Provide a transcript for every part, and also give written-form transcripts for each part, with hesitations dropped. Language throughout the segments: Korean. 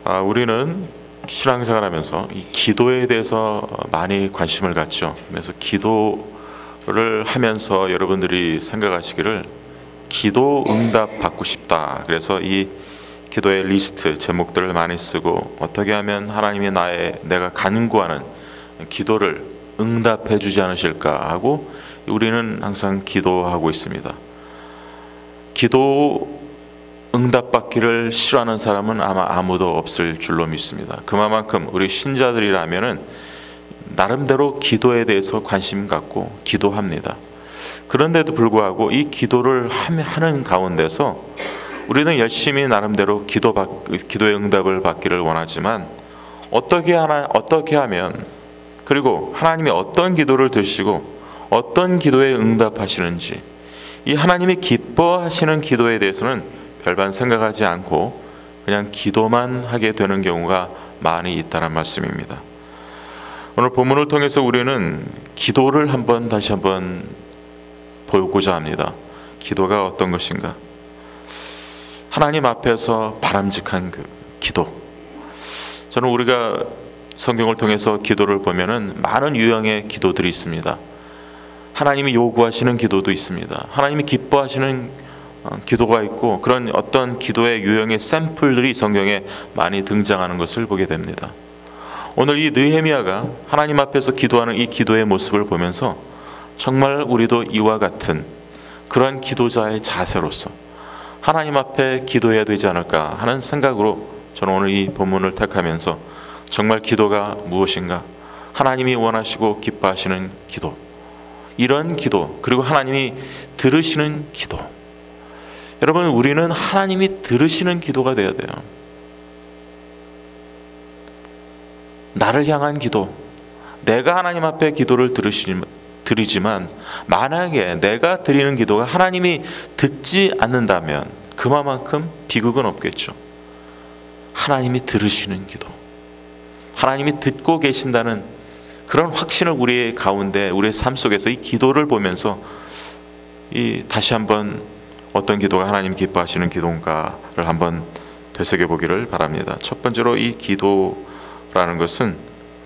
우리는 신앙생활하면서 이 기도에 대해서 많이 관심을 갖죠. 그래서 기도를 하면서 여러분들이 생각하시기를 기도 응답 받고 싶다. 그래서 이 기도의 리스트 제목들을 많이 쓰고 어떻게 하면 하나님이 내가 간구하는 기도를 응답해 주지 않으실까 하고 우리는 항상 기도하고 있습니다. 기도 응답받기를 싫어하는 사람은 아마 아무도 없을 줄로 믿습니다. 그만큼 우리 신자들이라면은 나름대로 기도에 대해서 관심 갖고 기도합니다. 그런데도 불구하고 이 기도를 하는 가운데서 우리는 열심히 나름대로 기도의 응답을 받기를 원하지만 어떻게 하면, 그리고 하나님이 어떤 기도를 들으시고 어떤 기도에 응답하시는지, 이 하나님이 기뻐하시는 기도에 대해서는 별반 생각하지 않고 그냥 기도만 하게 되는 경우가 많이 있다는 말씀입니다. 오늘 본문을 통해서 우리는 기도를 다시 한번 보고자 합니다. 기도가 어떤 것인가? 하나님 앞에서 바람직한 그 기도. 저는 우리가 성경을 통해서 기도를 보면은 많은 유형의 기도들이 있습니다. 하나님이 요구하시는 기도도 있습니다. 하나님이 기뻐하시는 기도가 있고, 그런 어떤 기도의 유형의 샘플들이 성경에 많이 등장하는 것을 보게 됩니다. 오늘 이 느헤미야가 하나님 앞에서 기도하는 이 기도의 모습을 보면서 정말 우리도 이와 같은 그런 기도자의 자세로서 하나님 앞에 기도해야 되지 않을까 하는 생각으로 저는 오늘 이 본문을 택하면서 정말 기도가 무엇인가, 하나님이 원하시고 기뻐하시는 기도, 이런 기도, 그리고 하나님이 들으시는 기도. 여러분, 우리는 하나님이 들으시는 기도가 돼야 돼요. 나를 향한 기도, 내가 하나님 앞에 기도를 드리지만 만약에 내가 드리는 기도가 하나님이 듣지 않는다면 그만큼 비극은 없겠죠. 하나님이 들으시는 기도, 하나님이 듣고 계신다는 그런 확신을 우리의 가운데, 우리의 삶 속에서 이 기도를 보면서 다시 한번 어떤 기도가 하나님 기뻐하시는 기도인가를 한번 되새겨 보기를 바랍니다. 첫 번째로 이 기도라는 것은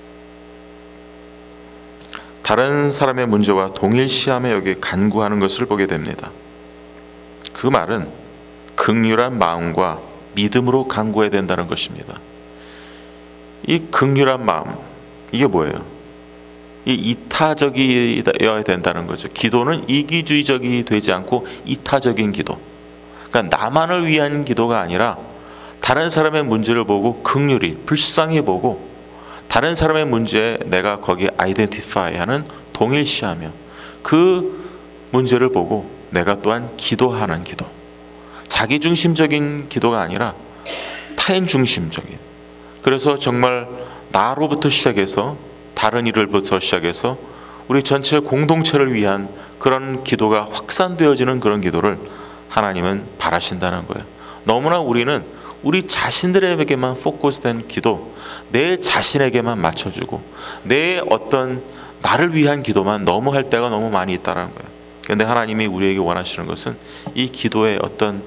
다른 사람의 문제와 동일시함에 여기 간구하는 것을 보게 됩니다. 그 말은 긍휼한 마음과 믿음으로 간구해야 된다는 것입니다. 이 긍휼한 마음, 이게 뭐예요? 이 이타적이어야 된다는 거죠. 기도는 이기주의적이 되지 않고 이타적인 기도. 그러니까 나만을 위한 기도가 아니라 다른 사람의 문제를 보고 긍휼히, 불쌍히 보고 다른 사람의 문제에 내가 거기에 아이덴티파이하는, 동일시하며 그 문제를 보고 내가 또한 기도하는 기도. 자기중심적인 기도가 아니라 타인중심적인. 그래서 정말 나로부터 시작해서 다른 일을부터 시작해서 우리 전체 공동체를 위한 그런 기도가 확산되어지는 그런 기도를 하나님은 바라신다는 거예요. 너무나 우리는 우리 자신들에게만 포커스된 기도, 내 자신에게만 맞춰주고 내 어떤 나를 위한 기도만 너무 할 때가 너무 많이 있다는 거예요. 그런데 하나님이 우리에게 원하시는 것은 이 기도의 어떤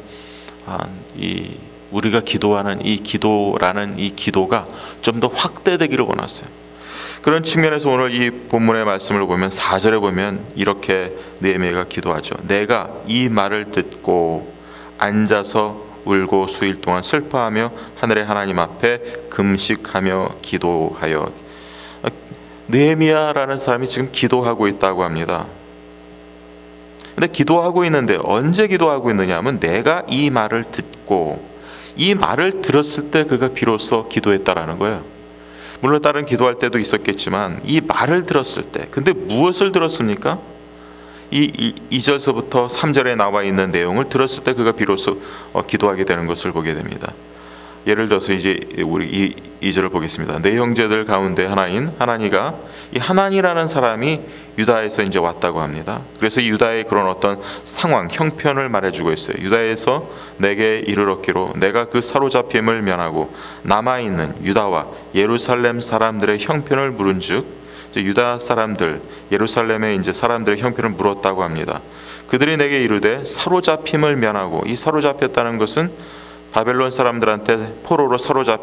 우리가 기도하는 이 기도라는 이 기도가 좀 더 확대되기를 원하세요. 그런 측면에서 오늘 이 본문의 말씀을 보면 4절에 보면 이렇게 느헤미야가 기도하죠. 내가 이 말을 듣고 앉아서 울고 수일 동안 슬퍼하며 하늘의 하나님 앞에 금식하며 기도하여. 느헤미야라는 사람이 지금 기도하고 있다고 합니다. 근데 기도하고 있는데 언제 기도하고 있느냐 하면 내가 이 말을 듣고, 이 말을 들었을 때 그가 비로소 기도했다라는 거예요. 물론 다른 기도할 때도 있었겠지만 이 말을 들었을 때, 근데 무엇을 들었습니까? 이 2절서부터 3절에 나와 있는 내용을 들었을 때 그가 비로소 기도하게 되는 것을 보게 됩니다. 예를 들어서 이제 우리 2절을 보겠습니다. 내 형제들 가운데 하나인 하나니가, 이 하나니라는 사람이 유다에서 이제 왔다고 합니다. 그래서 이 유다의 그런 어떤 상황, 형편을 말해주고 있어요. 유다에서 내게 이르렀기로 내가 그 사로잡힘을 면하고 남아있는 유다와 예루살렘 사람들의 형편을 물은즉, 유다 사람들, 예루살렘의 이제 사람들의 형편을 물었다고 합니다. 그들이 내게 이르되 사로잡힘을 면하고, 이 사로잡혔다는 것은 바벨론 사람들한테 포로로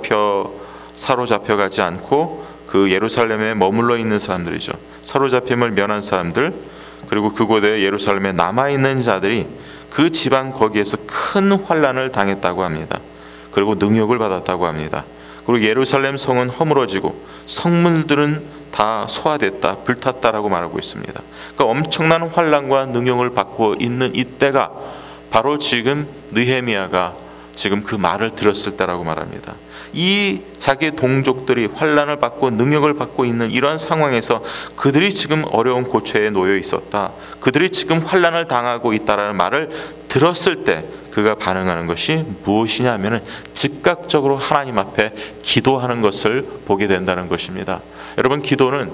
사로잡혀가지 않고 그 예루살렘에 머물러 있는 사람들이죠. 사로잡힘을 면한 사람들, 그리고 그곳에 예루살렘에 남아있는 자들이 그 지방 거기에서 큰 환난을 당했다고 합니다. 그리고 능욕을 받았다고 합니다. 그리고 예루살렘 성은 허물어지고 성문들은 다 소화됐다, 불탔다라고 말하고 있습니다. 그러니까 엄청난 환난과 능욕을 받고 있는 이때가 바로 지금 느헤미야가 지금 그 말을 들었을 때라고 말합니다. 이 자기 동족들이 환난을 받고 능욕을 받고 있는 이러한 상황에서 그들이 지금 어려운 고초에 놓여 있었다, 그들이 지금 환난을 당하고 있다라는 말을 들었을 때 그가 반응하는 것이 무엇이냐면은 즉각적으로 하나님 앞에 기도하는 것을 보게 된다는 것입니다. 여러분, 기도는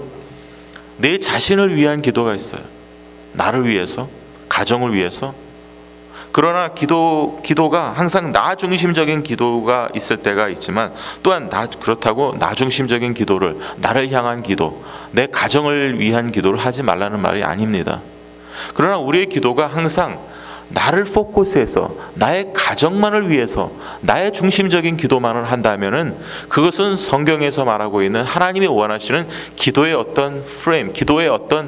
내 자신을 위한 기도가 있어요. 나를 위해서, 가정을 위해서. 그러나 기도가 항상 나 중심적인 기도가 있을 때가 있지만, 또한 그렇다고 나 중심적인 기도를, 나를 향한 기도, 내 가정을 위한 기도를 하지 말라는 말이 아닙니다. 그러나 우리의 기도가 항상 나를 포커스해서 나의 가정만을 위해서 나의 중심적인 기도만을 한다면은 그것은 성경에서 말하고 있는 하나님이 원하시는 기도의 어떤 프레임, 기도의 어떤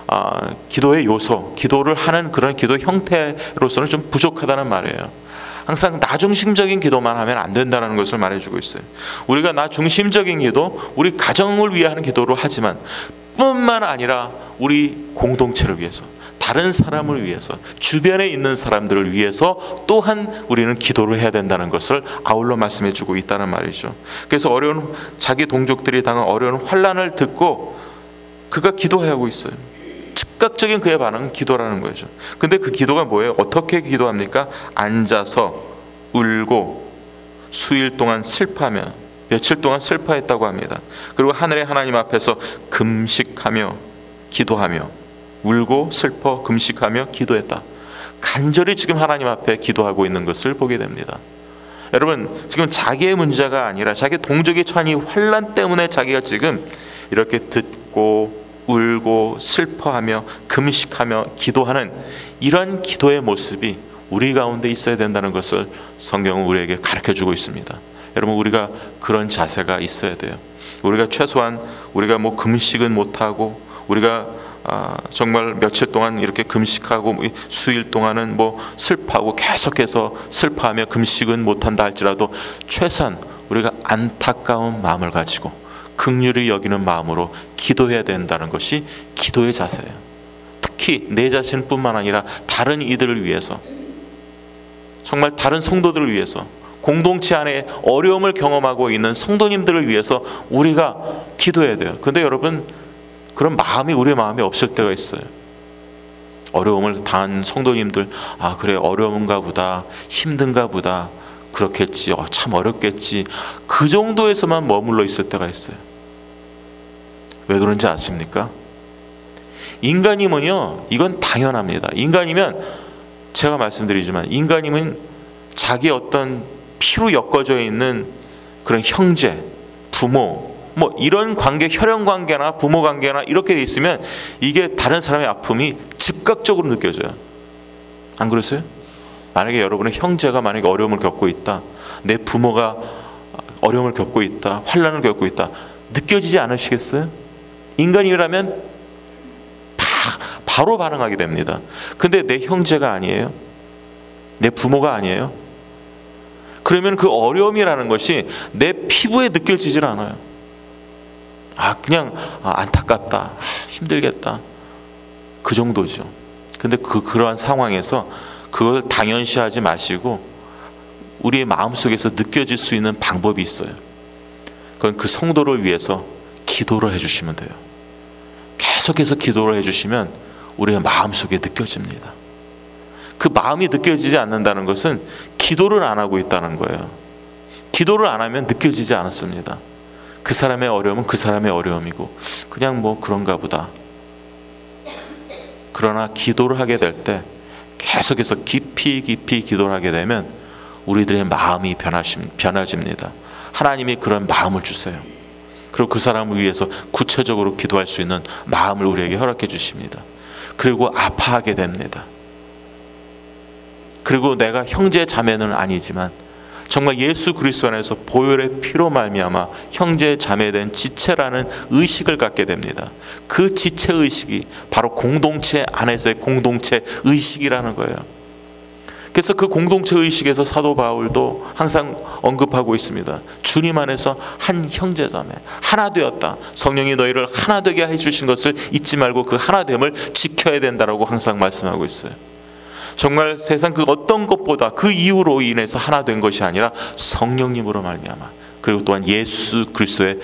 기도의 요소, 기도를 하는 그런 기도 형태로서는 좀 부족하다는 말이에요. 항상 나 중심적인 기도만 하면 안 된다는 것을 말해주고 있어요. 우리가 나 중심적인 기도, 우리 가정을 위해 하는 기도를 하지만 뿐만 아니라 우리 공동체를 위해서, 다른 사람을 위해서, 주변에 있는 사람들을 위해서 또한 우리는 기도를 해야 된다는 것을 아울러 말씀해 주고 있다는 말이죠. 그래서 자기 동족들이 당한 어려운 환난을 듣고 그가 기도하고 있어요. 즉각적인 그의 반응은 기도라는 거죠. 근데 그 기도가 뭐예요? 어떻게 기도합니까? 앉아서 울고 수일 동안 슬퍼하며, 며칠 동안 슬퍼했다고 합니다. 그리고 하늘의 하나님 앞에서 금식하며 기도하며, 울고 슬퍼 금식하며 기도했다. 간절히 지금 하나님 앞에 기도하고 있는 것을 보게 됩니다. 여러분, 지금 자기의 문제가 아니라 자기 동족이 처한 이 환난 때문에 자기가 지금 이렇게 듣고 울고 슬퍼하며 금식하며 기도하는 이런 기도의 모습이 우리 가운데 있어야 된다는 것을 성경은 우리에게 가르쳐주고 있습니다. 여러분, 우리가 그런 자세가 있어야 돼요. 우리가 최소한 우리가 금식은 못하고, 우리가 정말 며칠 동안 이렇게 금식하고 수일 동안은 슬퍼하고 계속해서 슬퍼하며 금식은 못한다 할지라도 최소한 우리가 안타까운 마음을 가지고 긍휼히 여기는 마음으로 기도해야 된다는 것이 기도의 자세예요. 특히 내 자신뿐만 아니라 다른 이들을 위해서, 정말 다른 성도들을 위해서, 공동체 안에 어려움을 경험하고 있는 성도님들을 위해서 우리가 기도해야 돼요. 근데 여러분, 그런 마음이 우리의 마음에 없을 때가 있어요. 어려움을 당한 성도님들, 그래, 어려운가 보다, 힘든가 보다, 그렇겠지, 참 어렵겠지, 그 정도에서만 머물러 있을 때가 있어요. 왜 그런지 아십니까? 인간이면요, 이건 당연합니다. 인간이면, 제가 말씀드리지만, 인간이면 자기 어떤 피로 엮어져 있는 그런 형제, 부모, 이런 관계, 혈연 관계나 부모 관계나 이렇게 돼 있으면 이게 다른 사람의 아픔이 즉각적으로 느껴져요. 안 그랬어요? 만약에 여러분의 형제가 만약에 어려움을 겪고 있다, 내 부모가 어려움을 겪고 있다, 환난을 겪고 있다, 느껴지지 않으시겠어요? 인간이라면 바로 반응하게 됩니다. 근데 내 형제가 아니에요? 내 부모가 아니에요? 그러면 그 어려움이라는 것이 내 피부에 느껴지질 않아요. 그냥 안타깝다, 힘들겠다, 그 정도죠. 근데 그러한 상황에서 그걸 당연시하지 마시고 우리의 마음속에서 느껴질 수 있는 방법이 있어요. 그건 그 성도를 위해서 기도를 해주시면 돼요. 계속해서 기도를 해주시면 우리의 마음속에 느껴집니다. 그 마음이 느껴지지 않는다는 것은 기도를 안 하고 있다는 거예요. 기도를 안 하면 느껴지지 않았습니다. 그 사람의 어려움은 그 사람의 어려움이고 그냥 그런가 보다. 그러나 기도를 하게 될 때, 계속해서 깊이 기도를 하게 되면 우리들의 마음이 변화집니다. 하나님이 그런 마음을 주세요. 그리고 그 사람을 위해서 구체적으로 기도할 수 있는 마음을 우리에게 허락해 주십니다. 그리고 아파하게 됩니다. 그리고 내가 형제 자매는 아니지만 정말 예수 그리스도 안에서 보혈의 피로 말미암아 형제 자매된 지체라는 의식을 갖게 됩니다. 그 지체 의식이 바로 공동체 안에서의 공동체 의식이라는 거예요. 그래서 그 공동체 의식에서 사도 바울도 항상 언급하고 있습니다. 주님 안에서 한 형제자매 하나 되었다. 성령이 너희를 하나 되게 해주신 것을 잊지 말고 그 하나됨을 지켜야 된다라고 항상 말씀하고 있어요. 정말 세상 그 어떤 것보다 그 이유로 인해서 하나 된 것이 아니라 성령님으로 말미암아, 그리고 또한 예수 그리스도의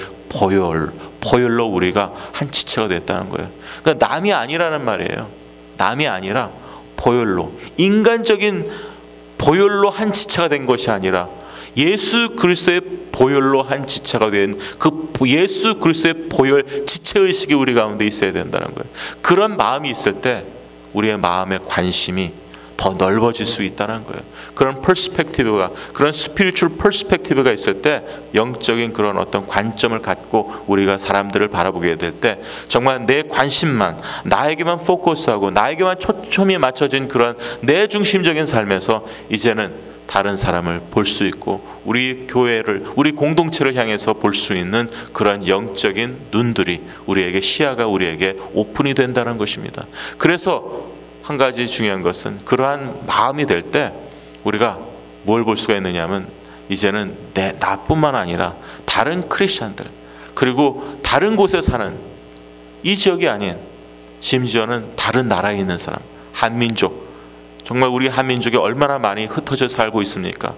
보혈로 우리가 한 지체가 됐다는 거예요. 그러니까 남이 아니라는 말이에요. 남이 아니라 보혈로, 인간적인 보혈로 한 지체가 된 것이 아니라 예수 그리스도의 보혈로 한 지체가 된 그 예수 그리스도의 보혈 지체의식이 우리 가운데 있어야 된다는 거예요. 그런 마음이 있을 때 우리의 마음의 관심이 더 넓어질 수 있다는 거예요. 그런 퍼스펙티브가, 그런 스피리추얼 퍼스펙티브가 있을 때, 영적인 그런 어떤 관점을 갖고 우리가 사람들을 바라보게 될 때 정말 내 관심만, 나에게만 포커스하고 나에게만 초점이 맞춰진 그런 내 중심적인 삶에서 이제는 다른 사람을 볼 수 있고 우리 교회를, 우리 공동체를 향해서 볼 수 있는 그런 영적인 눈들이, 우리에게 시야가 우리에게 오픈이 된다는 것입니다. 그래서 한 가지 중요한 것은 그러한 마음이 될 때 우리가 뭘 볼 수가 있느냐 하면, 이제는 나뿐만 아니라 다른 크리스천들, 그리고 다른 곳에 사는, 이 지역이 아닌 심지어는 다른 나라에 있는 사람, 한민족, 정말 우리 한민족이 얼마나 많이 흩어져 살고 있습니까?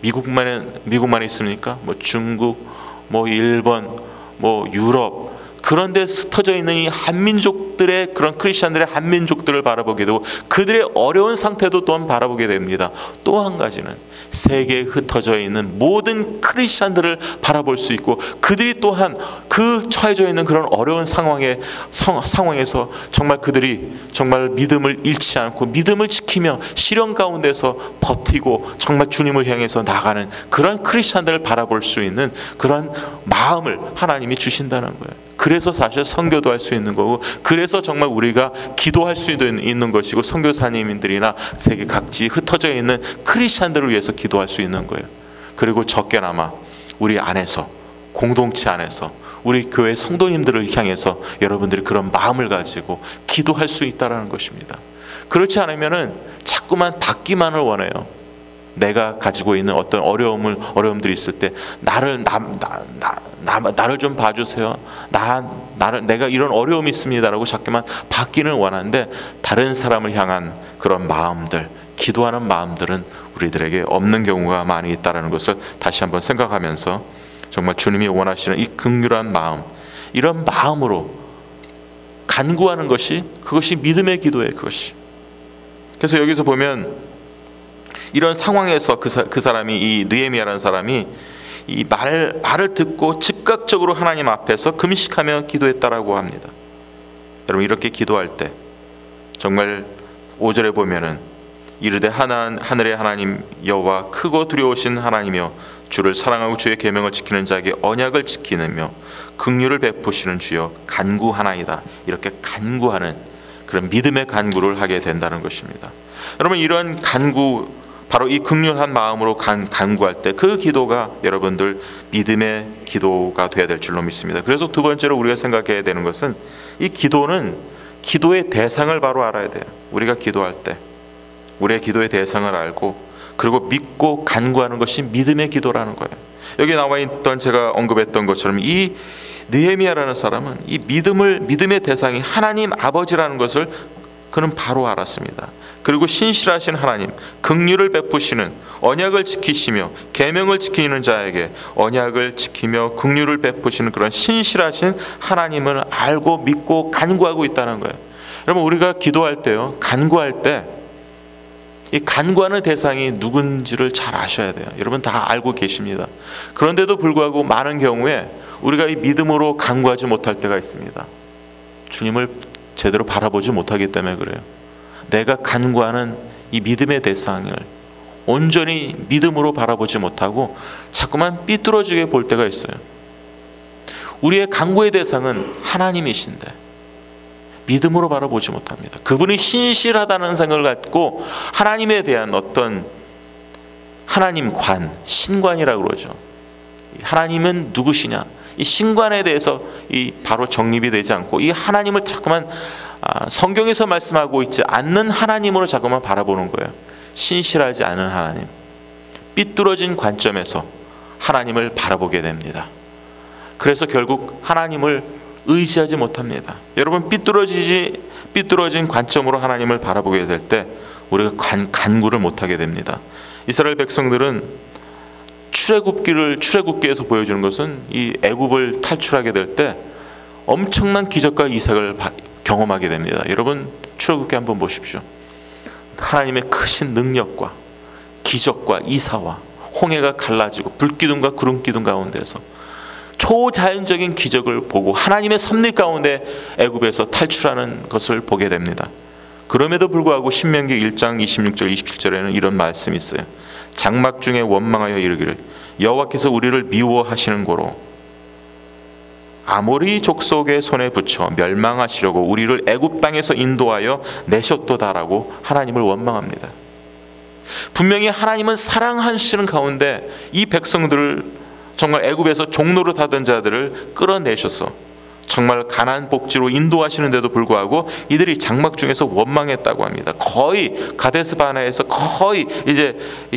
미국만 있습니까? 뭐 중국, 뭐 일본, 뭐 유럽, 그런 데 흩어져 있는 이 한민족들의, 그런 크리스천들의 한민족들을 바라보게 되고 그들의 어려운 상태도 또한 바라보게 됩니다. 또 한 가지는 세계에 흩어져 있는 모든 크리스천들을 바라볼 수 있고 그들이 또한 그 처해져 있는 그런 어려운 상황에서 정말 그들이 정말 믿음을 잃지 않고 믿음을 지키며 시련 가운데서 버티고 정말 주님을 향해서 나가는 그런 크리스천들을 바라볼 수 있는 그런 마음을 하나님이 주신다는 거예요. 그래서 사실 선교도 할 수 있는 거고, 그래서 정말 우리가 기도할 수 있는 것이고, 선교사님들이나 세계 각지 흩어져 있는 크리스천들을 위해서 기도할 수 있는 거예요. 그리고 적게나마 우리 안에서, 공동체 안에서 우리 교회 성도님들을 향해서 여러분들이 그런 마음을 가지고 기도할 수 있다는 것입니다. 그렇지 않으면은 자꾸만 받기만을 원해요. 내가 가지고 있는 어떤 어려움들이 있을 때 나를 좀 봐주세요. 내가 이런 어려움이 있습니다라고 자꾸만 받기는 원하는데, 다른 사람을 향한 그런 마음들, 기도하는 마음들은 우리들에게 없는 경우가 많이 있다는 것을 다시 한번 생각하면서, 정말 주님이 원하시는 이 긍휼한 마음, 이런 마음으로 간구하는 것이, 그것이 믿음의 기도예요. 그것이. 그래서 여기서 보면 이런 상황에서 그 사람이, 이 느헤미야라는 사람이 이 말을 듣고 즉각적으로 하나님 앞에서 금식하며 기도했다라고 합니다. 여러분, 이렇게 기도할 때 정말 5절에 보면은 이르되 하늘의 하나님 여호와 크고 두려우신 하나님이여 주를 사랑하고 주의 계명을 지키는 자에게 언약을 지키느며 긍휼을 베푸시는 주여 간구하나이다. 이렇게 간구하는 그런 믿음의 간구를 하게 된다는 것입니다. 여러분, 이런 간구, 바로 이 긍휼한 마음으로 간구할 때 그 기도가 여러분들 믿음의 기도가 되어야 될 줄로 믿습니다. 그래서 두 번째로 우리가 생각해야 되는 것은, 이 기도는 기도의 대상을 바로 알아야 돼요. 우리가 기도할 때 우리의 기도의 대상을 알고, 그리고 믿고 간구하는 것이 믿음의 기도라는 거예요. 여기 나와 있던, 제가 언급했던 것처럼 이 느헤미야라는 사람은 이 믿음의 대상이 하나님 아버지라는 것을 그는 바로 알았습니다. 그리고 신실하신 하나님, 긍휼을 베푸시는, 언약을 지키시며 계명을 지키는 자에게 언약을 지키며 긍휼을 베푸시는 그런 신실하신 하나님을 알고 믿고 간구하고 있다는 거예요. 여러분, 우리가 기도할 때요, 간구할 때 이 간구하는 대상이 누군지를 잘 아셔야 돼요. 여러분 다 알고 계십니다. 그런데도 불구하고 많은 경우에 우리가 이 믿음으로 간구하지 못할 때가 있습니다. 주님을 제대로 바라보지 못하기 때문에 그래요. 내가 간구하는 이 믿음의 대상을 온전히 믿음으로 바라보지 못하고 자꾸만 삐뚤어지게 볼 때가 있어요. 우리의 간구의 대상은 하나님이신데 믿음으로 바라보지 못합니다. 그분이 신실하다는 생각을 갖고 하나님에 대한 어떤 하나님 관, 신관이라고 그러죠. 하나님은 누구시냐? 이 신관에 대해서 이 바로 정립이 되지 않고 이 하나님을 자꾸만 성경에서 말씀하고 있지 않는 하나님으로 자꾸만 바라보는 거예요. 신실하지 않은 하나님, 삐뚤어진 관점에서 하나님을 바라보게 됩니다. 그래서 결국 하나님을 의지하지 못합니다. 여러분, 삐뚤어진 관점으로 하나님을 바라보게 될 때 우리가 간구를 못하게 됩니다. 이스라엘 백성들은 출애굽기에서 보여주는 것은 이 애굽을 탈출하게 될 때 엄청난 기적과 이색을 경험하게 됩니다. 여러분, 출애굽기 한번 보십시오. 하나님의 크신 능력과 기적과 이사와 홍해가 갈라지고 불기둥과 구름기둥 가운데서 초자연적인 기적을 보고 하나님의 섭리 가운데 애굽에서 탈출하는 것을 보게 됩니다. 그럼에도 불구하고 신명기 1장 26절 27절에는 이런 말씀이 있어요. 장막 중에 원망하여 이르기를 여호와께서 우리를 미워하시는 고로 아모리 족속의 손에 붙여 멸망하시려고 우리를 애굽 땅에서 인도하여 내셨도다라고 하나님을 원망합니다. 분명히 하나님은 사랑하시는 가운데 이 백성들을 정말 애굽에서 종노릇 하던 자들을 끌어내셔서 정말 가나안 복지로 인도하시는데도 불구하고 이들이 장막 중에서 원망했다고 합니다. 거의 가데스 바네아에서 거의 이제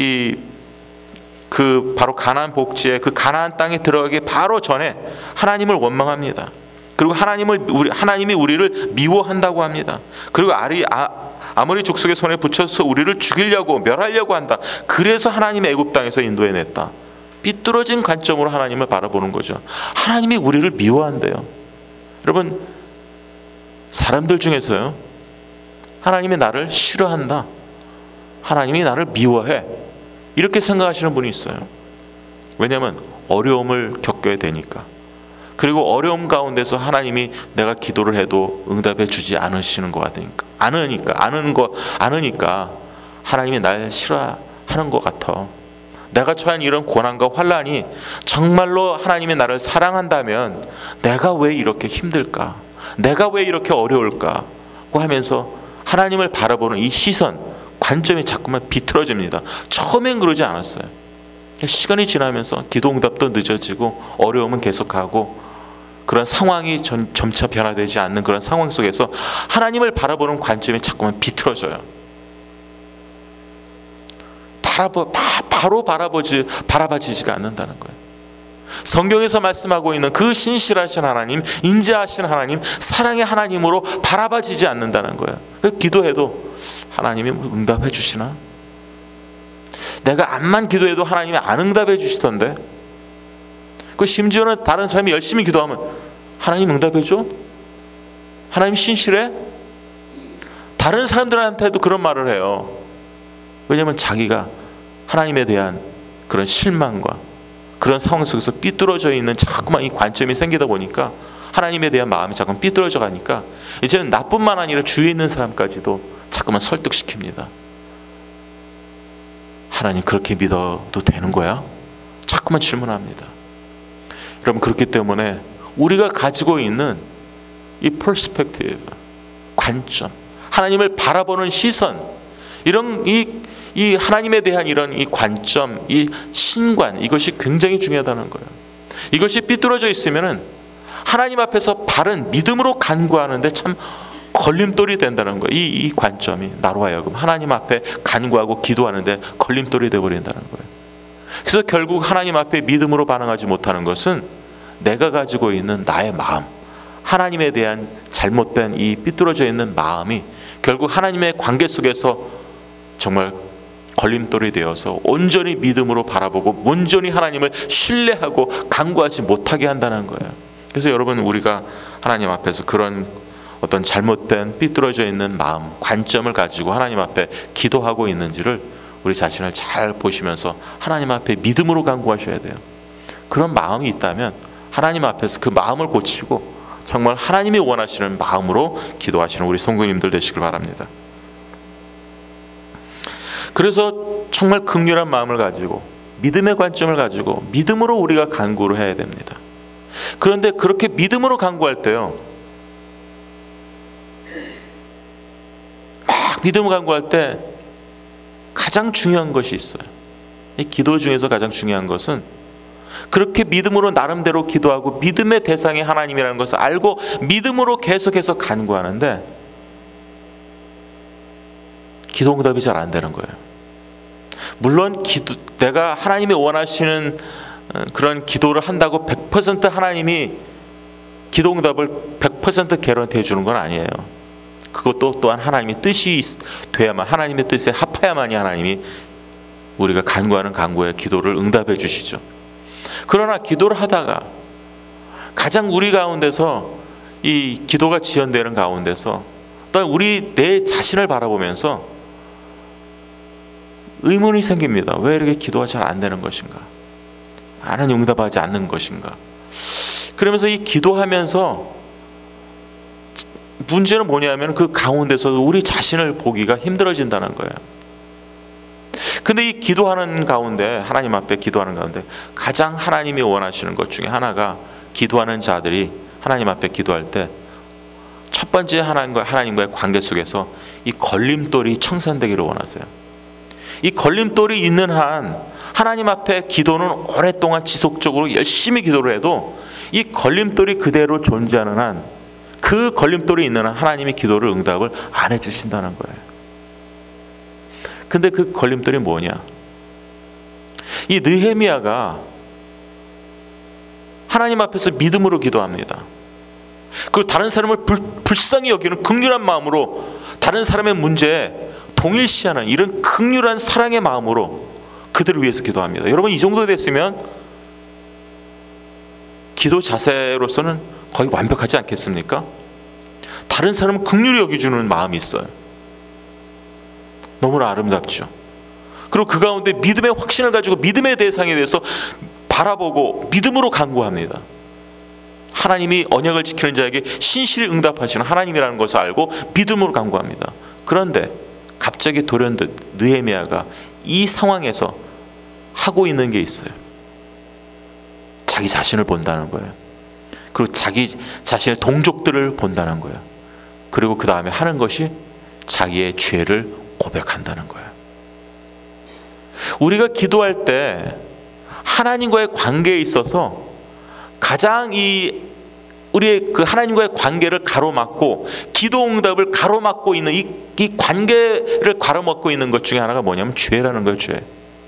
바로 가나안 복지에 그 가나안 땅에 들어가기 바로 전에 하나님을 원망합니다. 그리고 하나님이 우리를 미워한다고 합니다. 그리고 아모리 족속의 손에 붙여서 우리를 죽이려고 멸하려고 한다. 그래서 하나님의 애굽 땅에서 인도해냈다. 삐뚤어진 관점으로 하나님을 바라보는 거죠. 하나님이 우리를 미워한대요. 여러분, 사람들 중에서요, 하나님이 나를 싫어한다, 하나님이 나를 미워해, 이렇게 생각하시는 분이 있어요. 왜냐하면 어려움을 겪어야 되니까. 그리고 어려움 가운데서 하나님이 내가 기도를 해도 응답해 주지 않으시는 것 같으니까, 않으니까 하나님이 날 싫어하는 것 같아. 내가 처한 이런 고난과 환난이 정말로 하나님이 나를 사랑한다면 내가 왜 이렇게 힘들까? 내가 왜 이렇게 어려울까? 하면서 하나님을 바라보는 이 시선, 관점이 자꾸만 비틀어집니다. 처음엔 그러지 않았어요. 시간이 지나면서 기도 응답도 늦어지고 어려움은 계속하고 그런 상황이 점차 변화되지 않는 그런 상황 속에서 하나님을 바라보는 관점이 자꾸만 비틀어져요. 바로 바라봐지지가 않는다는 거예요. 성경에서 말씀하고 있는 그 신실하신 하나님, 인자하신 하나님, 사랑의 하나님으로 바라봐지지 않는다는 거예요. 기도해도 하나님이 응답해 주시나? 내가 암만 기도해도 하나님이 안 응답해 주시던데, 그 심지어는 다른 사람이 열심히 기도하면 하나님 응답해 줘? 하나님 신실해? 다른 사람들한테도 그런 말을 해요. 왜냐하면 자기가 하나님에 대한 그런 실망과 그런 상황 속에서 삐뚤어져 있는 자꾸만 이 관점이 생기다 보니까 하나님에 대한 마음이 자꾸만 삐뚤어져 가니까 이제는 나뿐만 아니라 주위에 있는 사람까지도 자꾸만 설득시킵니다. 하나님 그렇게 믿어도 되는 거야? 자꾸만 질문합니다. 여러분, 그렇기 때문에 우리가 가지고 있는 이 퍼스펙티브, 관점, 하나님을 바라보는 시선, 이런 이 하나님에 대한 이런 이 관점, 이 신관, 이것이 굉장히 중요하다는 거예요. 이것이 삐뚤어져 있으면은 하나님 앞에서 바른 믿음으로 간구하는데 참 걸림돌이 된다는 거예요. 이 관점이 나로 하여금 하나님 앞에 간구하고 기도하는데 걸림돌이 되어버린다는 거예요. 그래서 결국 하나님 앞에 믿음으로 반응하지 못하는 것은 내가 가지고 있는 나의 마음, 하나님에 대한 잘못된 이 삐뚤어져 있는 마음이 결국 하나님의 관계 속에서 정말 걸림돌이 되어서 온전히 믿음으로 바라보고 온전히 하나님을 신뢰하고 간구하지 못하게 한다는 거예요. 그래서 여러분, 우리가 하나님 앞에서 그런 어떤 잘못된 삐뚤어져 있는 마음, 관점을 가지고 하나님 앞에 기도하고 있는지를 우리 자신을 잘 보시면서 하나님 앞에 믿음으로 간구하셔야 돼요. 그런 마음이 있다면 하나님 앞에서 그 마음을 고치고 정말 하나님이 원하시는 마음으로 기도하시는 우리 성도님들 되시길 바랍니다. 그래서 정말 긍휼한 마음을 가지고 믿음의 관점을 가지고 믿음으로 우리가 간구를 해야 됩니다. 그런데 그렇게 믿음으로 간구할 때요, 막 믿음으로 간구할 때 가장 중요한 것이 있어요. 이 기도 중에서 가장 중요한 것은 그렇게 믿음으로 나름대로 기도하고 믿음의 대상이 하나님이라는 것을 알고 믿음으로 계속해서 간구하는데 기도 응답이 잘 안 되는 거예요. 물론 내가 하나님이 원하시는 그런 기도를 한다고 100% 하나님이 기도 응답을 100% 개런티 해주는 건 아니에요. 그것도 또한 하나님의 뜻이 돼야만, 하나님의 뜻에 합해야만이 하나님이 우리가 간구하는 간구에 기도를 응답해 주시죠. 그러나 기도를 하다가 가장 우리 가운데서 이 기도가 지연되는 가운데서 또한 내 자신을 바라보면서 의문이 생깁니다. 왜 이렇게 기도가 잘 안 되는 것인가? 하나님 응답하지 않는 것인가? 그러면서 이 기도하면서 문제는 뭐냐면 그 가운데서도 우리 자신을 보기가 힘들어진다는 거예요. 근데 이 기도하는 가운데, 하나님 앞에 기도하는 가운데 가장 하나님이 원하시는 것 중에 하나가, 기도하는 자들이 하나님 앞에 기도할 때 첫 번째 하나님과의 관계 속에서 이 걸림돌이 청산되기를 원하세요. 이 걸림돌이 있는 한 하나님 앞에 기도는 오랫동안 지속적으로 열심히 기도를 해도 이 걸림돌이 그대로 존재하는 한, 그 걸림돌이 있는 한 하나님이 기도를 응답을 안 해주신다는 거예요. 근데 그 걸림돌이 뭐냐? 이 느헤미야가 하나님 앞에서 믿음으로 기도합니다. 그리고 다른 사람을 불쌍히 여기는 긍휼한 마음으로 다른 사람의 문제에 동일시하는 이런 긍휼한 사랑의 마음으로 그들을 위해서 기도합니다. 여러분, 이 정도 됐으면 기도 자세로서는 거의 완벽하지 않겠습니까? 다른 사람을 긍휼히 여겨주는 마음이 있어요. 너무나 아름답죠. 그리고 그 가운데 믿음의 확신을 가지고 믿음의 대상에 대해서 바라보고 믿음으로 간구합니다. 하나님이 언약을 지키는 자에게 신실히 응답하시는 하나님이라는 것을 알고 믿음으로 간구합니다. 그런데 갑자기 돌연듯 느헤미야가 이 상황에서 하고 있는 게 있어요. 자기 자신을 본다는 거예요. 그리고 자기 자신의 동족들을 본다는 거예요. 그리고 그 다음에 하는 것이 자기의 죄를 고백한다는 거예요. 우리가 기도할 때 하나님과의 관계에 있어서 가장 우리의 그 하나님과의 관계를 가로막고 기도 응답을 가로막고 있는 이 관계를 가로막고 있는 것 중에 하나가 뭐냐면 죄라는 거예요. 죄.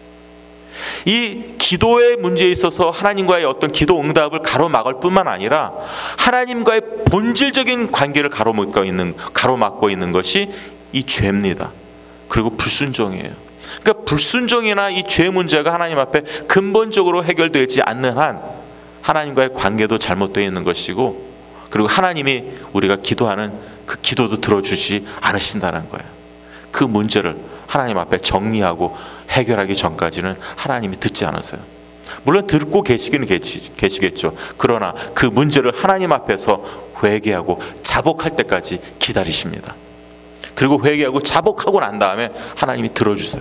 이 기도의 문제에 있어서 하나님과의 어떤 기도 응답을 가로막을 뿐만 아니라 하나님과의 본질적인 관계를 가로막고 있는 것이 이 죄입니다. 그리고 불순종이에요. 그러니까 불순종이나 이 죄 문제가 하나님 앞에 근본적으로 해결되지 않는 한 하나님과의 관계도 잘못되어 있는 것이고, 그리고 하나님이 우리가 기도하는 그 기도도 들어주지 않으신다는 거예요. 그 문제를 하나님 앞에 정리하고 해결하기 전까지는 하나님이 듣지 않으세요. 물론 듣고 계시기는 계시겠죠. 그러나 그 문제를 하나님 앞에서 회개하고 자복할 때까지 기다리십니다. 그리고 회개하고 자복하고 난 다음에 하나님이 들어주세요.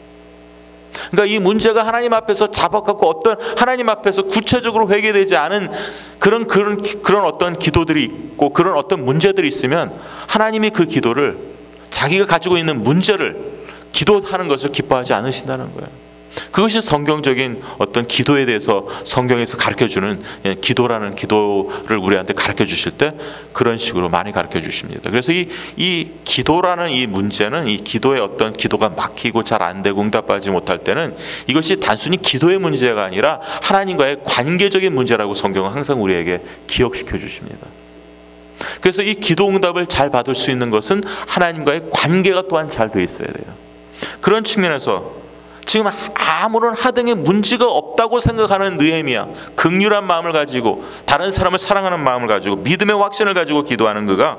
그러니까 이 문제가 하나님 앞에서 자복하고 어떤 하나님 앞에서 구체적으로 회개되지 않은 그런 어떤 기도들이 있고 그런 어떤 문제들이 있으면 하나님이 그 기도를, 자기가 가지고 있는 문제를 기도하는 것을 기뻐하지 않으신다는 거예요. 그것이 성경적인 어떤 기도에 대해서 성경에서 가르쳐주는 기도라는 기도를 우리한테 가르쳐 주실 때 그런 식으로 많이 가르쳐 주십니다. 그래서 이 기도라는 이 문제는, 이 기도의 어떤 기도가 막히고 잘 안 되고 응답받지 못할 때는 이것이 단순히 기도의 문제가 아니라 하나님과의 관계적인 문제라고 성경은 항상 우리에게 기억시켜 주십니다. 그래서 이 기도 응답을 잘 받을 수 있는 것은 하나님과의 관계가 또한 잘 돼 있어야 돼요. 그런 측면에서 지금 아무런 하등의 문제가 없다고 생각하는 느헤미야, 긍휼한 마음을 가지고 다른 사람을 사랑하는 마음을 가지고 믿음의 확신을 가지고 기도하는 그가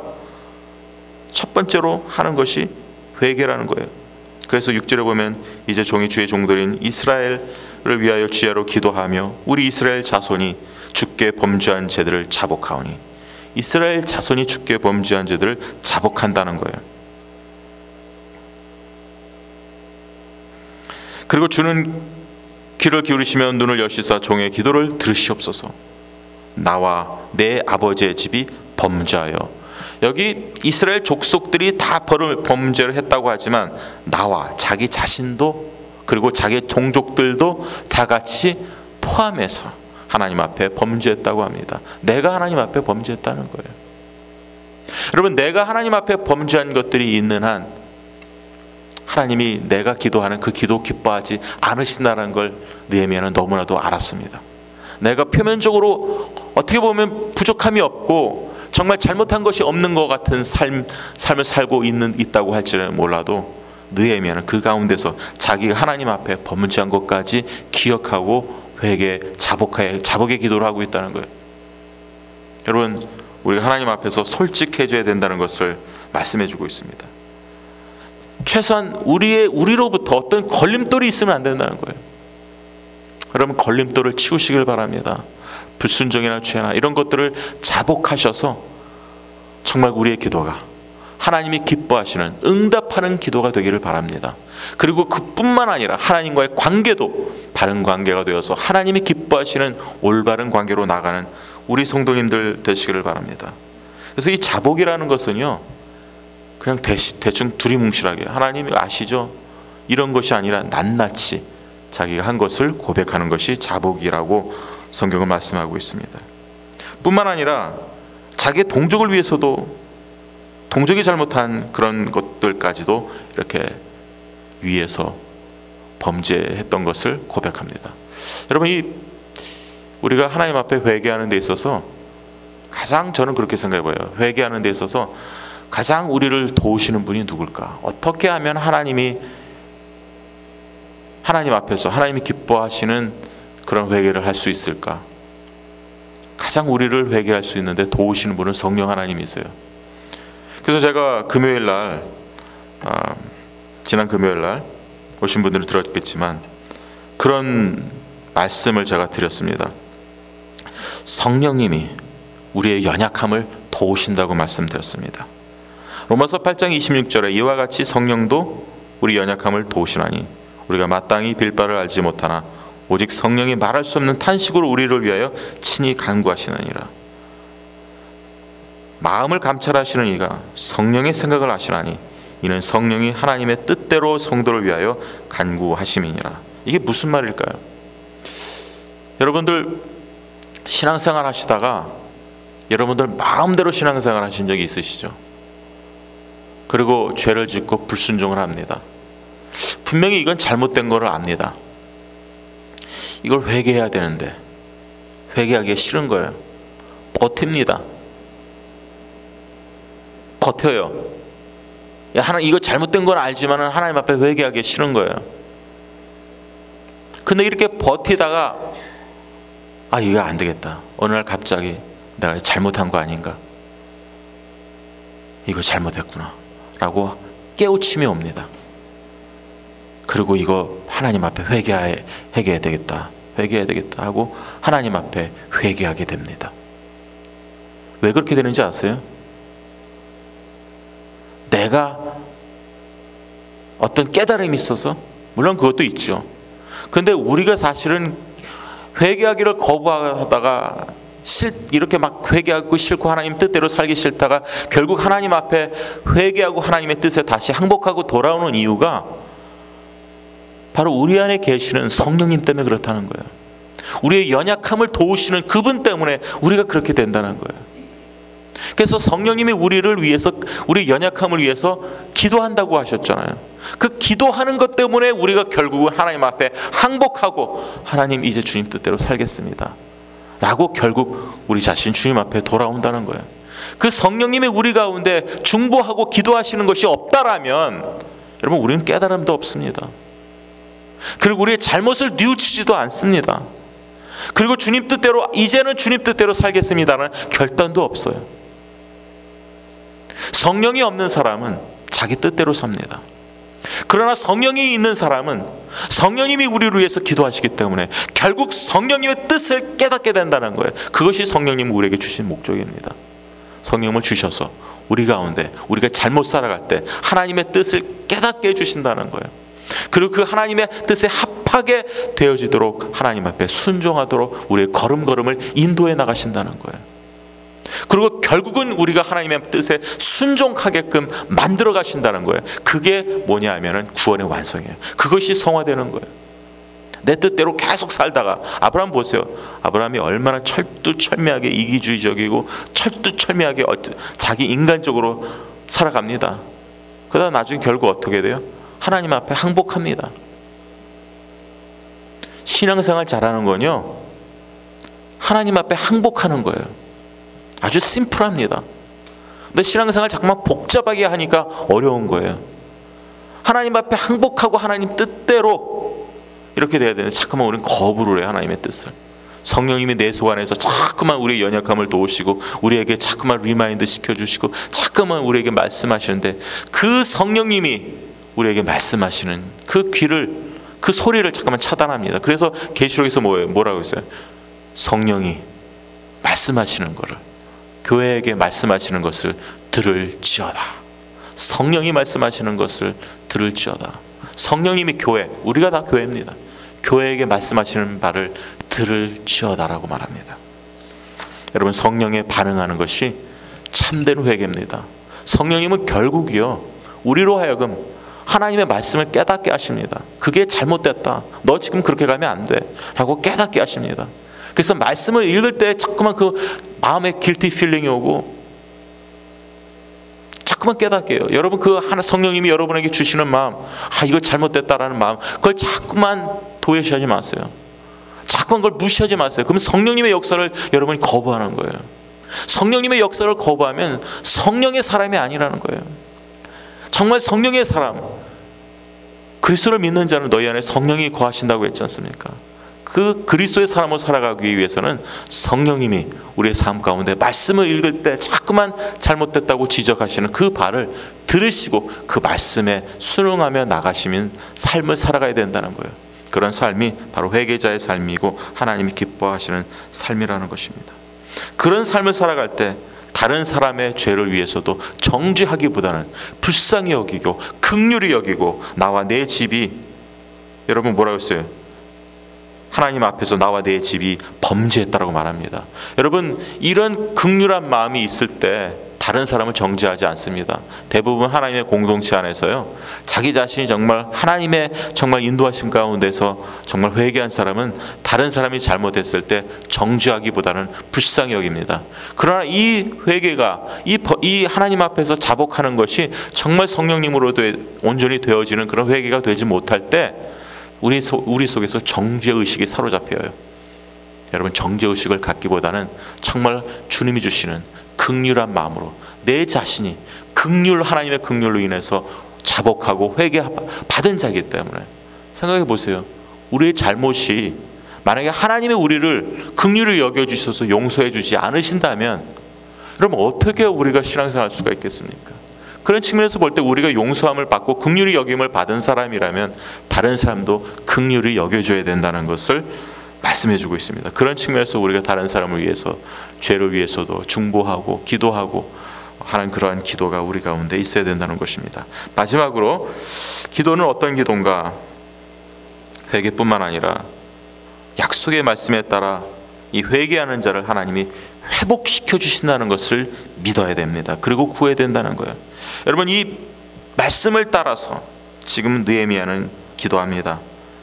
첫 번째로 하는 것이 회개라는 거예요. 그래서 6절에 보면 이제 종이 주의 종들인 이스라엘을 위하여 주야로 기도하며 우리 이스라엘 자손이 주께 범죄한 죄들을 자복하오니, 이스라엘 자손이 주께 범죄한 죄들을 자복한다는 거예요. 그리고 주는 귀를 기울이시며 눈을 여시사 종의 기도를 들으시옵소서. 나와 내 아버지의 집이 범죄하여, 여기 이스라엘 족속들이 다 범죄를 했다고 하지만 나와 자기 자신도 그리고 자기 동족들도 다 같이 포함해서 하나님 앞에 범죄했다고 합니다. 내가 하나님 앞에 범죄했다는 거예요. 여러분, 내가 하나님 앞에 범죄한 것들이 있는 한 하나님이 내가 기도하는 그 기도 기뻐하지 않으신다는 걸 느헤미야는 너무나도 알았습니다. 내가 표면적으로 어떻게 보면 부족함이 없고 정말 잘못한 것이 없는 것 같은 삶을 살고 있다고 할지는 몰라도 느헤미야는 그 가운데서 자기가 하나님 앞에 범죄한 것까지 기억하고 회개, 자복의 기도를 하고 있다는 거예요. 여러분, 우리가 하나님 앞에서 솔직해져야 된다는 것을 말씀해주고 있습니다. 최소한 우리로부터 어떤 걸림돌이 있으면 안 된다는 거예요. 여러분, 걸림돌을 치우시길 바랍니다. 불순종이나 죄나 이런 것들을 자복하셔서 정말 우리의 기도가 하나님이 기뻐하시는 응답하는 기도가 되기를 바랍니다. 그리고 그뿐만 아니라 하나님과의 관계도 바른 관계가 되어서 하나님이 기뻐하시는 올바른 관계로 나가는 우리 성도님들 되시기를 바랍니다. 그래서 이 자복이라는 것은요, 그냥 대충 두리뭉실하게 하나님이 아시죠? 이런 것이 아니라 낱낱이 자기가 한 것을 고백하는 것이 자복이라고 성경은 말씀하고 있습니다. 뿐만 아니라 자기의 동족을 위해서도 동족이 잘못한 그런 것들까지도 이렇게 위에서 범죄했던 것을 고백합니다. 여러분, 우리가 하나님 앞에 회개하는 데 있어서 가장, 저는 그렇게 생각해봐요. 회개하는 데 있어서 가장 우리를 도우시는 분이 누굴까? 어떻게 하면 하나님 앞에서 하나님이 기뻐하시는 그런 회개를 할 수 있을까? 가장 우리를 회개할 수 있는데 도우시는 분은 성령 하나님이세요. 그래서 제가 지난 금요일 날 오신 분들은 들었겠지만 그런 말씀을 제가 드렸습니다. 성령님이 우리의 연약함을 도우신다고 말씀드렸습니다. 로마서 8장 26절에 이와 같이 성령도 우리 연약함을 도우시나니 우리가 마땅히 빌 바를 알지 못하나 오직 성령이 말할 수 없는 탄식으로 우리를 위하여 친히 간구하시느니라. 마음을 감찰하시는 이가 성령의 생각을 아시나니 이는 성령이 하나님의 뜻대로 성도를 위하여 간구하심이니라. 이게 무슨 말일까요? 여러분들 신앙생활 하시다가 여러분들 마음대로 신앙생활 하신 적이 있으시죠? 그리고 죄를 짓고 불순종을 합니다. 분명히 이건 잘못된 거를 압니다. 이걸 회개해야 되는데 회개하기 싫은 거예요. 버팁니다. 버텨요. 이거 잘못된 건 알지만 하나님 앞에 회개하기 싫은 거예요. 근데 이렇게 버티다가 이거 안 되겠다. 어느 날 갑자기 내가 잘못한 거 아닌가? 이거 잘못했구나 라고 깨우침이 옵니다. 그리고 이거 하나님 앞에 회개해야 되겠다 하고 하나님 앞에 회개하게 됩니다. 왜 그렇게 되는지 아세요? 내가 어떤 깨달음이 있어서, 물론 그것도 있죠. 근데 우리가 사실은 회개하기를 거부하다가 이렇게 막 회개하고 싫고 하나님 뜻대로 살기 싫다가 결국 하나님 앞에 회개하고 하나님의 뜻에 다시 항복하고 돌아오는 이유가 바로 우리 안에 계시는 성령님 때문에 그렇다는 거예요. 우리의 연약함을 도우시는 그분 때문에 우리가 그렇게 된다는 거예요. 그래서 성령님이 우리를 위해서, 우리 연약함을 위해서 기도한다고 하셨잖아요. 그 기도하는 것 때문에 우리가 결국은 하나님 앞에 항복하고 하나님 이제 주님 뜻대로 살겠습니다 라고 결국 우리 자신 주님 앞에 돌아온다는 거예요. 그 성령님이 우리 가운데 중보하고 기도하시는 것이 없다라면 여러분, 우리는 깨달음도 없습니다. 그리고 우리의 잘못을 뉘우치지도 않습니다. 그리고 주님 뜻대로, 이제는 주님 뜻대로 살겠습니다는 결단도 없어요. 성령이 없는 사람은 자기 뜻대로 삽니다. 그러나 성령이 있는 사람은 성령님이 우리를 위해서 기도하시기 때문에 결국 성령님의 뜻을 깨닫게 된다는 거예요. 그것이 성령님이 우리에게 주신 목적입니다. 성령을 주셔서 우리 가운데 우리가 잘못 살아갈 때 하나님의 뜻을 깨닫게 해주신다는 거예요. 그리고 그 하나님의 뜻에 합하게 되어지도록 하나님 앞에 순종하도록 우리의 걸음걸음을 인도해 나가신다는 거예요. 그리고 결국은 우리가 하나님의 뜻에 순종하게끔 만들어 가신다는 거예요. 그게 뭐냐 하면은 구원의 완성이에요. 그것이 성화되는 거예요. 내 뜻대로 계속 살다가, 아브라함 보세요. 아브라함이 얼마나 철두철미하게 이기주의적이고 철두철미하게 자기 인간적으로 살아갑니다. 그러다 나중에 결국 어떻게 돼요? 하나님 앞에 항복합니다. 신앙생활 잘하는 건요, 하나님 앞에 항복하는 거예요. 아주 심플합니다. 근데 신앙생활 자꾸만 복잡하게 하니까 어려운 거예요. 하나님 앞에 항복하고 하나님 뜻대로 이렇게 돼야 되는데 자꾸만 우리는 거부를 해요. 하나님의 뜻을. 성령님이 내 속 안에서 자꾸만 우리의 연약함을 도우시고 우리에게 자꾸만 리마인드 시켜주시고 자꾸만 우리에게 말씀하시는데, 그 성령님이 우리에게 말씀하시는 그 귀를, 그 소리를 잠깐만 차단합니다. 그래서 계시록에서 뭐라고 했어요? 성령이 말씀하시는 것을, 교회에게 말씀하시는 것을 들을지어다. 성령이 말씀하시는 것을 들을지어다. 성령님이 교회, 우리가 다 교회입니다. 교회에게 말씀하시는 바를 들을지어다라고 말합니다. 여러분, 성령에 반응하는 것이 참된 회개입니다. 성령님은 결국이요, 우리로 하여금 하나님의 말씀을 깨닫게 하십니다. 그게 잘못됐다, 너 지금 그렇게 가면 안 돼 라고 깨닫게 하십니다. 그래서 말씀을 읽을 때 자꾸만 그 마음에 길티 필링이 오고 자꾸만 깨닫게 해요. 여러분, 그 하나 성령님이 여러분에게 주시는 마음, 이거 잘못됐다라는 마음, 그걸 자꾸만 도외시하지 마세요. 자꾸만 그걸 무시하지 마세요. 그러면 성령님의 역사를 여러분이 거부하는 거예요. 성령님의 역사를 거부하면 성령의 사람이 아니라는 거예요. 정말 성령의 사람, 그리스도를 믿는 자는 너희 안에 성령이 거하신다고 했지 않습니까? 그 그리스도의 사람으로 살아가기 위해서는 성령님이 우리의 삶 가운데 말씀을 읽을 때 자꾸만 잘못됐다고 지적하시는 그 발을 들으시고 그 말씀에 순응하며 나가시는 삶을 살아가야 된다는 거예요. 그런 삶이 바로 회개자의 삶이고 하나님이 기뻐하시는 삶이라는 것입니다. 그런 삶을 살아갈 때 다른 사람의 죄를 위해서도 정죄하기보다는 불쌍히 여기고 긍휼히 여기고, 나와 내 집이, 여러분 뭐라고 했어요? 하나님 앞에서 나와 내 집이 범죄했다라고 말합니다. 여러분, 이런 긍휼한 마음이 있을 때 다른 사람을 정죄하지 않습니다. 대부분 하나님의 공동체 안에서요, 자기 자신이 정말 하나님의 정말 인도하심 가운데서 정말 회개한 사람은 다른 사람이 잘못했을 때 정죄하기보다는 불쌍히 여깁니다. 그러나 이 회개가 이 하나님 앞에서 자복하는 것이 정말 성령님으로 온전히 되어지는 그런 회개가 되지 못할 때 우리 속에서 정죄의식이 사로잡혀요. 여러분, 정죄의식을 갖기보다는 정말 주님이 주시는 긍휼한 마음으로 내 자신이 하나님의 긍휼로 인해서 자복하고 회개받은 자이기 때문에, 생각해 보세요. 우리의 잘못이 만약에 하나님이 우리를 긍휼히 여겨주셔서 용서해 주지 않으신다면, 여러분 어떻게 우리가 신앙생활 할 수가 있겠습니까? 그런 측면에서 볼 때 우리가 용서함을 받고 긍휼히 여김을 받은 사람이라면 다른 사람도 긍휼히 여겨줘야 된다는 것을 말씀해주고 있습니다. 그런 측면에서 우리가 다른 사람을 위해서, 죄를 위해서도 중보하고 기도하고 하는 그러한 기도가 우리 가운데 있어야 된다는 것입니다. 마지막으로 기도는 어떤 기도인가? 회개뿐만 아니라 약속의 말씀에 따라 이 회개하는 자를 하나님이 회복시켜 주신다는 것을 믿어야 됩니다. 그리고 구해야 된다는 거예요. 여러분, 이 말씀을 따라서 지금 느헤미야는 기도합니다.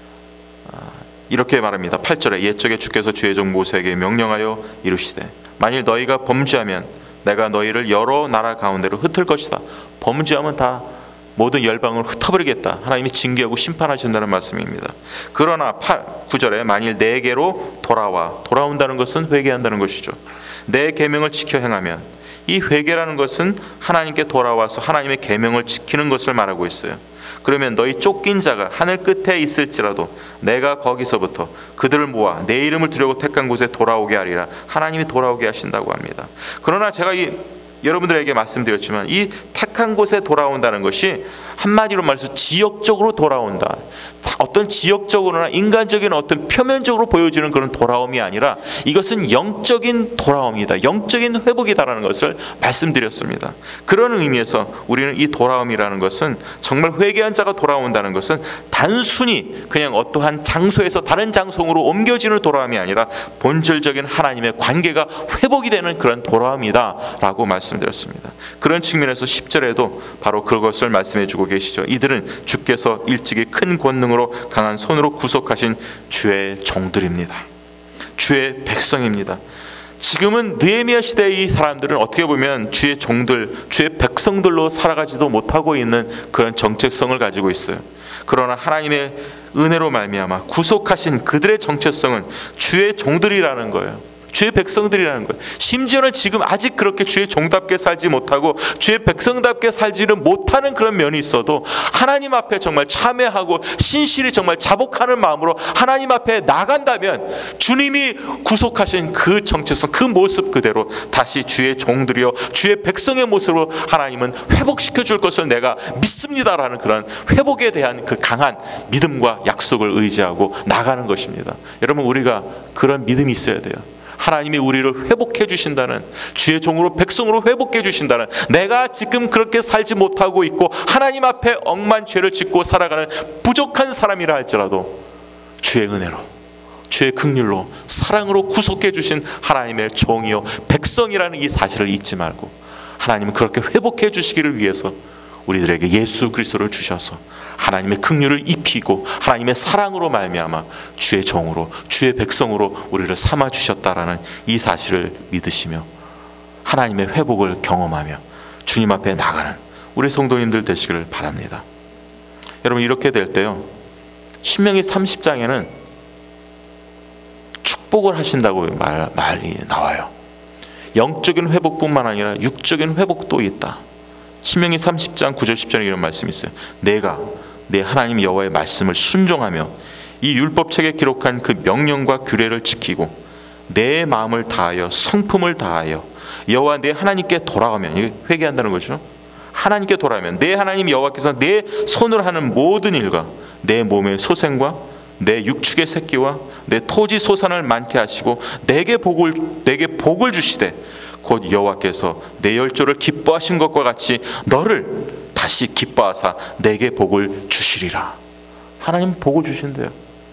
이렇게 말합니다. 8절에 옛적에 주께서 주의 종 모세에게 명령하여 이르시되 만일 너희가 범죄하면 내가 너희를 여러 나라 가운데로 흩을 것이다. 범죄하면 다 모든 열방을 흩어버리겠다. 하나님이 징계하고 심판하신다는 말씀입니다. 그러나 9절에 만일 내게로 돌아온다는 것은 회개한다는 것이죠. 내 계명을 지켜 행하면, 이 회개라는 것은 하나님께 돌아와서 하나님의 계명을 지키는 것을 말하고 있어요. 그러면 너희 쫓긴 자가 하늘 끝에 있을지라도 내가 거기서부터 그들을 모아 내 이름을 두려고 택한 곳에 돌아오게 하리라. 하나님이 돌아오게 하신다고 합니다. 그러나 제가 여러분들에게 말씀드렸지만 이 착한 곳에 돌아온다는 것이 한마디로 말해서 지역적으로 돌아온다. 어떤 지역적으로나 인간적인 어떤 표면적으로 보여지는 그런 돌아옴이 아니라 이것은 영적인 돌아옴이다. 영적인 회복이다라는 것을 말씀드렸습니다. 그런 의미에서 우리는 이 돌아옴이라는 것은, 정말 회개한 자가 돌아온다는 것은 단순히 그냥 어떠한 장소에서 다른 장소로 옮겨지는 돌아옴이 아니라 본질적인 하나님의 관계가 회복이 되는 그런 돌아옴이다 라고 말씀드렸습니다. 그런 측면에서 10절에도 바로 그것을 말씀해 주고 계시죠. 이들은 주께서 일찍이 큰 권능으로 강한 손으로 구속하신 주의 종들입니다. 주의 백성입니다. 지금은 느헤미야 시대의 이 사람들은 어떻게 보면 주의 종들, 주의 백성들로 살아가지도 못하고 있는 그런 정체성을 가지고 있어요. 그러나 하나님의 은혜로 말미암아 구속하신 그들의 정체성은 주의 종들이라는 거예요. 주의 백성들이라는 거예요. 심지어는 지금 아직 그렇게 주의 종답게 살지 못하고 주의 백성답게 살지는 못하는 그런 면이 있어도 하나님 앞에 정말 참회하고 신실히 정말 자복하는 마음으로 하나님 앞에 나간다면 주님이 구속하신 그 정체성, 그 모습 그대로 다시 주의 종들이요 주의 백성의 모습으로 하나님은 회복시켜 줄 것을 내가 믿습니다라는 그런 회복에 대한 그 강한 믿음과 약속을 의지하고 나가는 것입니다. 여러분, 우리가 그런 믿음이 있어야 돼요. 하나님이 우리를 회복해 주신다는, 주의 종으로 백성으로 회복해 주신다는, 내가 지금 그렇게 살지 못하고 있고 하나님 앞에 억만 죄를 짓고 살아가는 부족한 사람이라 할지라도 주의 은혜로, 주의 긍휼로, 사랑으로 구속해 주신 하나님의 종이요 백성이라는 이 사실을 잊지 말고, 하나님은 그렇게 회복해 주시기를 위해서 우리들에게 예수 그리스도를 주셔서 하나님의 긍휼을 입히고 하나님의 사랑으로 말미암아 주의 종으로, 주의 백성으로 우리를 삼아 주셨다라는 이 사실을 믿으시며 하나님의 회복을 경험하며 주님 앞에 나가는 우리 성도님들 되시기를 바랍니다. 여러분, 이렇게 될 때요, 신명기 30장에는 축복을 하신다고 말이 나와요. 영적인 회복뿐만 아니라 육적인 회복도 있다. 신명기 30장 9절 10절에 이런 말씀이 있어요. 내가 내 하나님 여호와의 말씀을 순종하며 이 율법책에 기록한 그 명령과 규례를 지키고 내 마음을 다하여 성품을 다하여 여호와 내 하나님께 돌아가면, 이게 회개한다는 거죠. 하나님께 돌아가면 내 하나님 여호와께서 내 손으로 하는 모든 일과 내 몸의 소생과 내 육축의 새끼와 내 토지 소산을 많게 하시고 내게 복을 주시되 곧 여호와께서 내 열조를 기뻐하신 것과 같이 너를 다시 기뻐하사 내게 복을 주시리라. 하나님 복을 주신대요.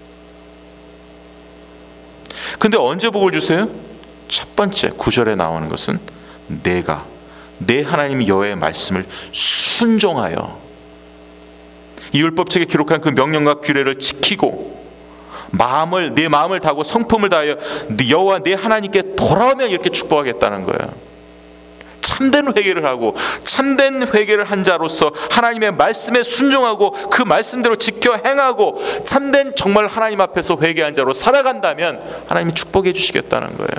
근데 언제 복을 주세요? 첫 번째 9절에 나오는 것은 내가 내 하나님 여호와의 말씀을 순종하여 이 율법책에 기록한 그 명령과 규례를 지키고 내 마음을 다하고 성품을 다하여 여호와 내 하나님께 돌아오면 이렇게 축복하겠다는 거예요. 참된 회개를 하고 참된 회개를 한 자로서 하나님의 말씀에 순종하고 그 말씀대로 지켜 행하고 참된 정말 하나님 앞에서 회개한 자로 살아간다면 하나님이 축복해 주시겠다는 거예요.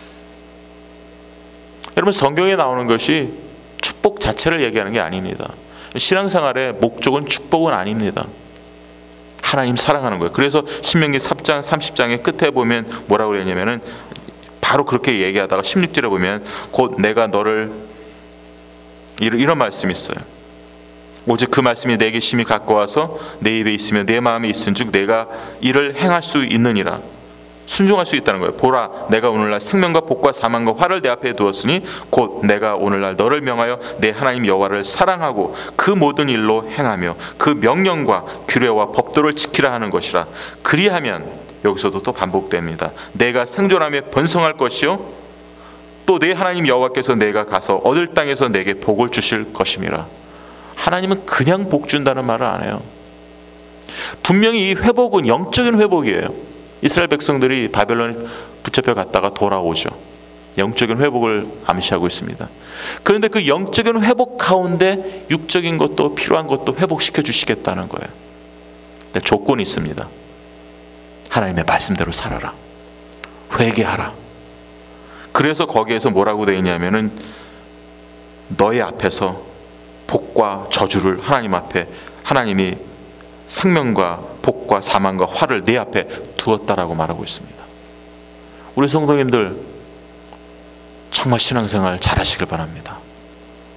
여러분, 성경에 나오는 것이 축복 자체를 얘기하는 게 아닙니다. 신앙생활의 목적은 축복은 아닙니다. 하나님 사랑하는 거예요. 그래서 신명기 3장 30장의 끝에 보면 뭐라고 그랬냐면은 바로 그렇게 얘기하다가 16절에 보면 곧 내가 너를, 이런 말씀이 있어요. 오직 그 말씀이 내게 심히 가까워서 내 입에 있으며 내 마음에 있은즉 내가 이를 행할 수 있느니라. 순종할 수 있다는 거예요. 보라, 내가 오늘날 생명과 복과 사망과 화를 내 앞에 두었으니 곧 내가 오늘날 너를 명하여 내 하나님 여호와를 사랑하고 그 모든 일로 행하며 그 명령과 규례와 법도를 지키라 하는 것이라. 그리하면, 여기서도 또 반복됩니다. 내가 생존하며 번성할 것이요 또 내 하나님 여호와께서 내가 가서 얻을 땅에서 내게 복을 주실 것임이라. 하나님은 그냥 복 준다는 말을 안 해요. 분명히 이 회복은 영적인 회복이에요. 이스라엘 백성들이 바벨론에 붙잡혀 갔다가 돌아오죠. 영적인 회복을 암시하고 있습니다. 그런데 그 영적인 회복 가운데 육적인 것도, 필요한 것도 회복시켜 주시겠다는 거예요. 근데 조건이 있습니다. 하나님의 말씀대로 살아라. 회개하라. 그래서 거기에서 뭐라고 되어 있냐면은 너의 앞에서 복과 저주를 하나님 앞에, 하나님이 생명과 복과 사망과 화를 내 앞에 두었다라고 말하고 있습니다. 우리 성도님들 정말 신앙생활 잘하시길 바랍니다.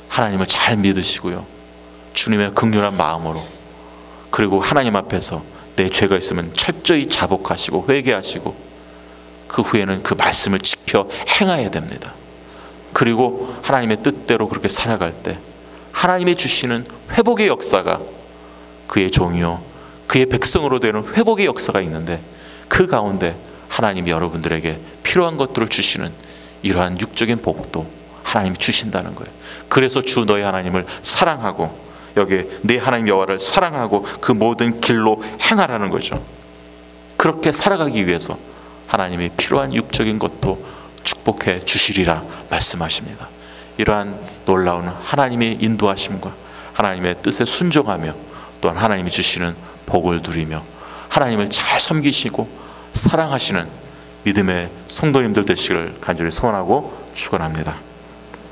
하나님을 잘 믿으시고요, 주님의 긍휼한 마음으로, 그리고 하나님 앞에서 내 죄가 있으면 철저히 자복하시고 회개하시고 그 후에는 그 말씀을 지켜 행해야 됩니다. 그리고 하나님의 뜻대로 그렇게 살아갈 때 하나님이 주시는 회복의 역사가, 그의 종이요 그의 백성으로 되는 회복의 역사가 있는데, 그 가운데 하나님이 여러분들에게 필요한 것들을 주시는 이러한 육적인 복도 하나님이 주신다는 거예요. 그래서 주 너희 하나님을 사랑하고, 여기 내 하나님 여호와를 사랑하고 그 모든 길로 행하라는 거죠. 그렇게 살아가기 위해서 하나님이 필요한 육적인 것도 축복해 주시리라 말씀하십니다. 이러한 놀라운 하나님의 인도하심과 하나님의 뜻에 순종하며, 또한 하나님이 주시는 복을 누리며 하나님을 잘 섬기시고 사랑하시는 믿음의 성도님들 되시기를 간절히 소원하고 축원합니다.